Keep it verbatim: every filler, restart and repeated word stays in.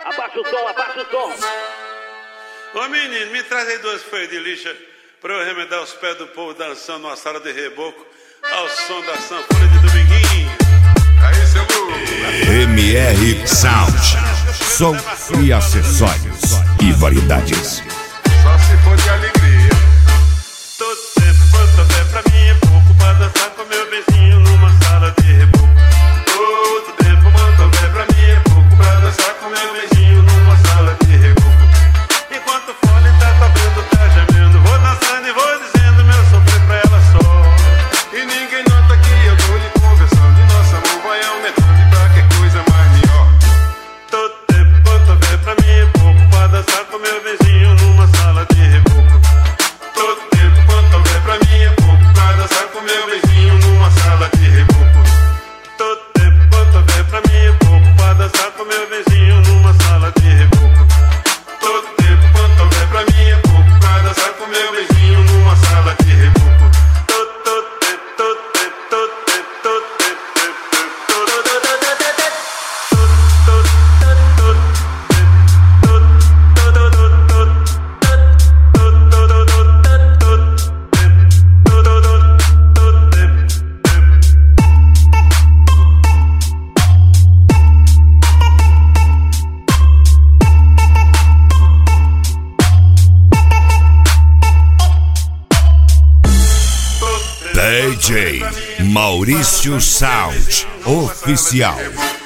Abaixa o som, abaixa o som. Ô menino, me traz aí duas folhas de lixa pra eu remendar os pés do povo dançando numa sala de reboco ao som da sanfona de dominguinho. Aí, seu Lu. M R Sound, som e acessórios e variedades. Só se for de alegria. Todo tempo quanto houver pra mim é pouco pra dançar com meu vizinho numa sala de reboco. Todo tempo quanto houver pra mim é pouco pra dançar com meu vizinho numa sala de reboco. Enquanto o fole tá tocando, tá gemendo, vou dançando e vou dizendo meu sofrer pra ela só. E ninguém nota que eu tô lhe conversando e nosso amor vai aumentando pra que coisa mais melhor. Todo tempo quanto houver pra mim é pouco pra dançar com meu vizinho numa sala de reboco. Todo tempo quanto houver pra mim é pouco pra dançar com meu vizinho numa sala de reboco. Todo tempo quanto houver pra mim é pouco pra dançar com meu vizinho numa sala de reboco. Todo tempo quanto houver pra mim é pouco pra dançar com meu vizinho numa sala de reboco. Todo, todo tempo, todo tempo, todo tempo, todo tempo, todo tempo, D J Maurício Sound Oficial.